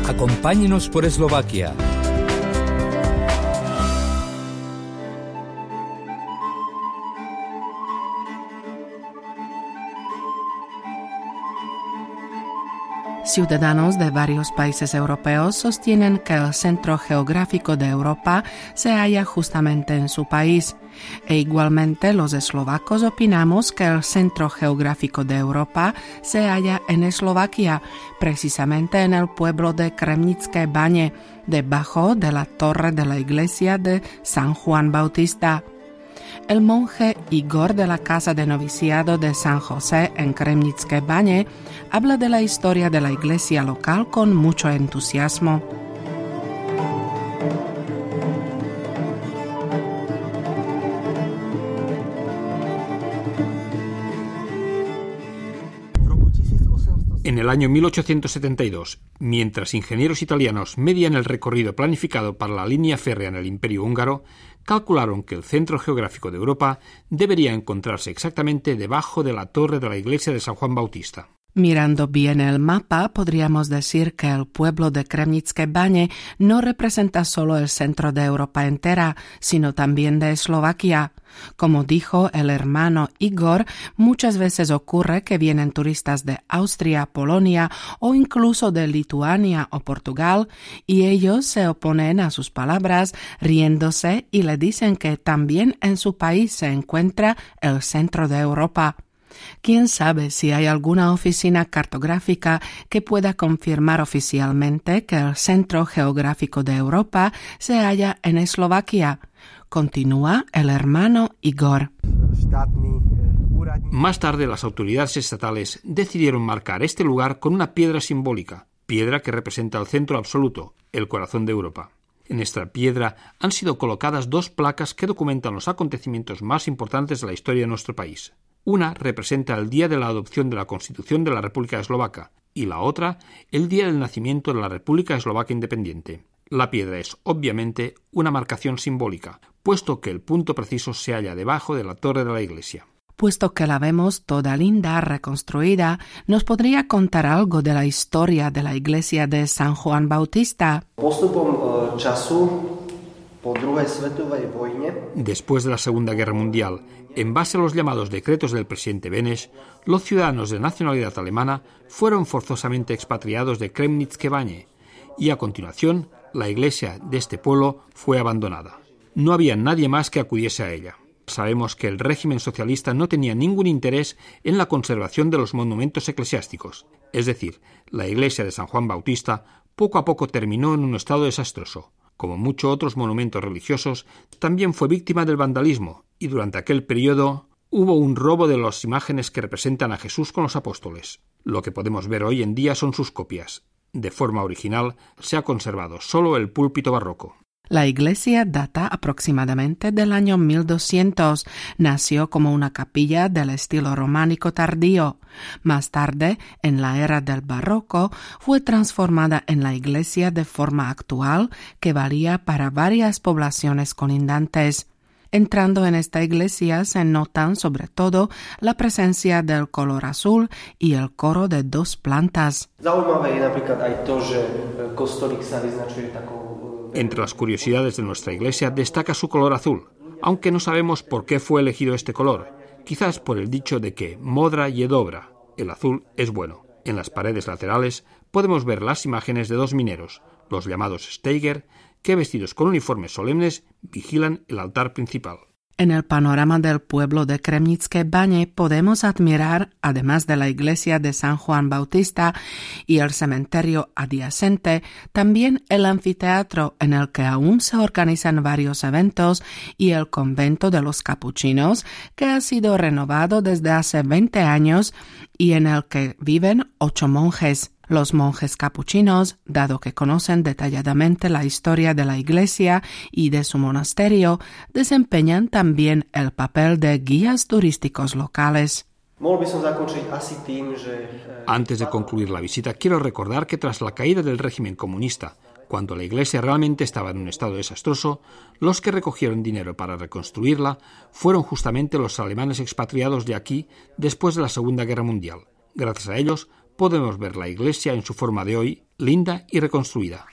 Acompáñenos por Eslovaquia. Ciudadanos de varios países europeos sostienen que el centro geográfico de Europa se halla justamente en su país. E igualmente los eslovacos opinamos que el centro geográfico de Europa se halla en Eslovaquia, precisamente en el pueblo de Kremnické Bane, debajo de la torre de la iglesia de San Juan Bautista. El monje Igor de la Casa de Noviciado de San José en Kremnické Bane habla de la historia de la iglesia local con mucho entusiasmo. En el año 1872, mientras ingenieros italianos medían el recorrido planificado para la línea férrea en el Imperio húngaro, calcularon que el centro geográfico de Europa debería encontrarse exactamente debajo de la torre de la iglesia de San Juan Bautista. Mirando bien el mapa, podríamos decir que el pueblo de Kremnické Bane no representa solo el centro de Europa entera, sino también de Eslovaquia. Como dijo el hermano Igor, muchas veces ocurre que vienen turistas de Austria, Polonia o incluso de Lituania o Portugal y ellos se oponen a sus palabras riéndose y le dicen que también en su país se encuentra el centro de Europa. ¿Quién sabe si hay alguna oficina cartográfica que pueda confirmar oficialmente que el centro geográfico de Europa se halla en Eslovaquia? Continúa el hermano Igor. Más tarde, las autoridades estatales decidieron marcar este lugar con una piedra simbólica, piedra que representa el centro absoluto, el corazón de Europa. En esta piedra han sido colocadas dos placas que documentan los acontecimientos más importantes de la historia de nuestro país. Una representa el día de la adopción de la Constitución de la República Eslovaca y la otra el día del nacimiento de la República Eslovaca Independiente. La piedra es, obviamente, una marcación simbólica, puesto que el punto preciso se halla debajo de la torre de la iglesia. Puesto que la vemos toda linda, reconstruida, ¿nos podría contar algo de la historia de la iglesia de San Juan Bautista? Después de la Segunda Guerra Mundial, en base a los llamados decretos del presidente Beneš, los ciudadanos de nacionalidad alemana fueron forzosamente expatriados de Kremnické Bane y a continuación la iglesia de este pueblo fue abandonada. No había nadie más que acudiese a ella. Sabemos que el régimen socialista no tenía ningún interés en la conservación de los monumentos eclesiásticos, es decir, la iglesia de San Juan Bautista poco a poco terminó en un estado desastroso. Como muchos otros monumentos religiosos, también fue víctima del vandalismo y durante aquel periodo hubo un robo de las imágenes que representan a Jesús con los apóstoles. Lo que podemos ver hoy en día son sus copias. De forma original se ha conservado solo el púlpito barroco. La iglesia data aproximadamente del año 1200. Nació como una capilla del estilo románico tardío. Más tarde, en la era del barroco, fue transformada en la iglesia de forma actual que valía para varias poblaciones colindantes. Entrando en esta iglesia se notan sobre todo la presencia del color azul y el coro de dos plantas. Entre las curiosidades de nuestra iglesia destaca su color azul, aunque no sabemos por qué fue elegido este color, quizás por el dicho de que modra je dobra, el azul es bueno. En las paredes laterales podemos ver las imágenes de dos mineros, los llamados Steiger, que vestidos con uniformes solemnes vigilan el altar principal. En el panorama del pueblo de Kremnické Bane podemos admirar, además de la iglesia de San Juan Bautista y el cementerio adyacente, también el anfiteatro en el que aún se organizan varios eventos y el convento de los capuchinos, que ha sido renovado desde hace 20 años y en el que viven 8 monjes. Los monjes capuchinos, dado que conocen detalladamente la historia de la iglesia y de su monasterio, desempeñan también el papel de guías turísticos locales. Antes de concluir la visita, quiero recordar que tras la caída del régimen comunista, cuando la iglesia realmente estaba en un estado desastroso, los que recogieron dinero para reconstruirla fueron justamente los alemanes expatriados de aquí después de la Segunda Guerra Mundial. Gracias a ellos, podemos ver la iglesia en su forma de hoy, linda y reconstruida.